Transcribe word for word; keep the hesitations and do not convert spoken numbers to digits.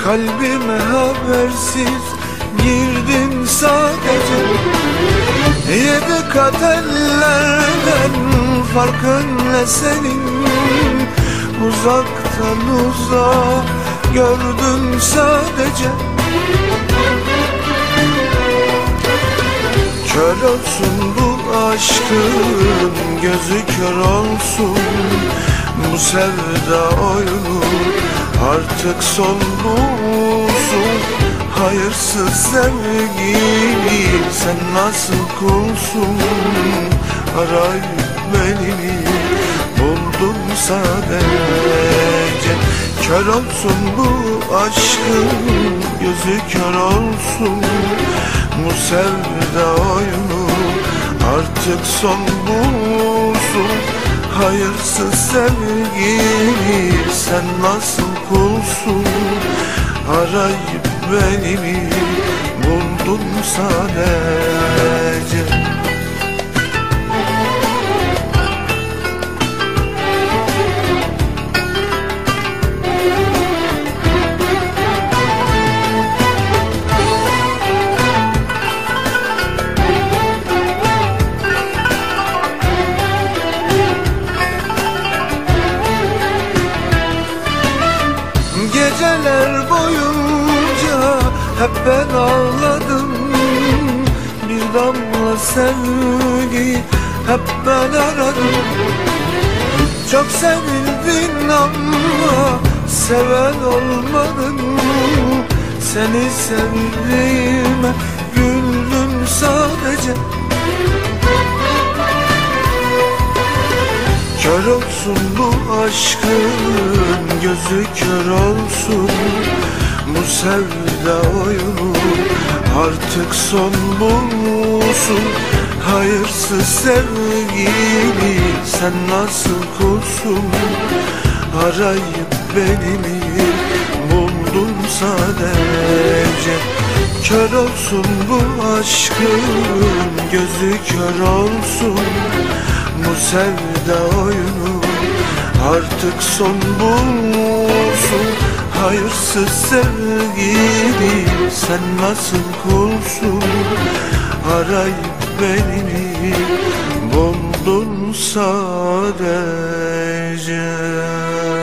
Kalbime habersiz girdin sadece. Yedi kat ellerden farkın ne senin? Uzaktan uzağa gördüm sadece. Kör olsun bu aşkın, gözü kör olsun bu sevda oyunu, artık son bulsun. Hayırsız sevgili, sen nasıl kulsun? Arayıp beni buldum sadece. Kör olsun bu aşkın, gözü kör olsun bu sevda oyunu, artık son bulsun. Hayırsız sevgili, sen nasıl kulsun? Arayıp beni mi buldun sadece. Geceler boyunca hep ben ağladım, bir damla sevgi hep ben aradım. Çok sevildin ama seven olmadın, seni sevdiğime güldüm sadece. Kör olsun bu aşkın, gözü kör olsun bu sevda oyunu, artık son bulsun. Hayırsız sevgili, sen nasıl kulsun? Arayıp beni mi buldun sadece. Kör olsun bu aşkın, gözü kör olsun bu sevda oyunu, artık son bulsun. Hayırsız sevgili, sen nasıl kulsun? Arayıp beni mi buldun sadece.